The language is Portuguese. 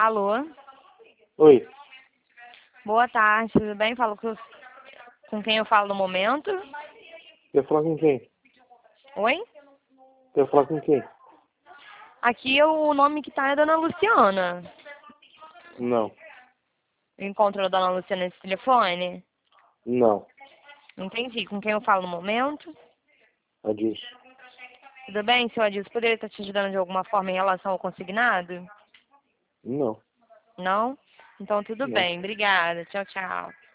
Alô? Oi, Boa tarde, tudo bem? Com quem eu falo no momento? quer falar com quem? Oi? Quer falar com quem? Aqui o nome que tá é Dona Luciana. Não, Encontro a Dona Luciana nesse telefone? não, Entendi. Com quem eu falo no momento? Adilson. Tudo bem, seu Adilson? Poderia estar te ajudando de alguma forma em relação ao consignado? Não, Não? Então tudo não. bem. Obrigada. Tchau, tchau.